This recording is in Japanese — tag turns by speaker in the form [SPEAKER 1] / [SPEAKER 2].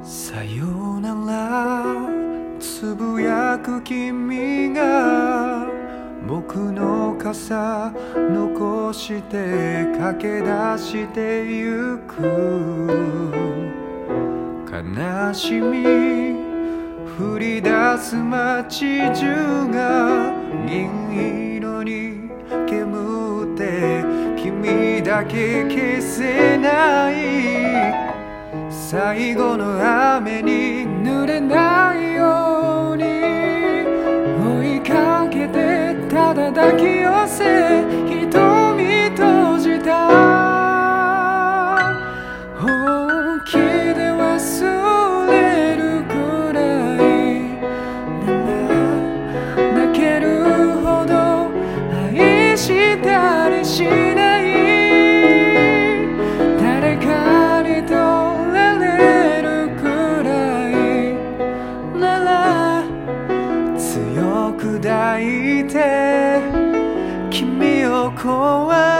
[SPEAKER 1] さよならつぶやく君が僕の傘残して駆け出してゆく。悲しみ降り出す街中が銀色に煙って君だけ消せない。最後の雨に濡れないように追いかけてただ抱き寄せ瞳閉じた。本気で忘れるくらいなら泣けるほど愛したりしない。誰かに取られるくらいなら強く抱いて君を壊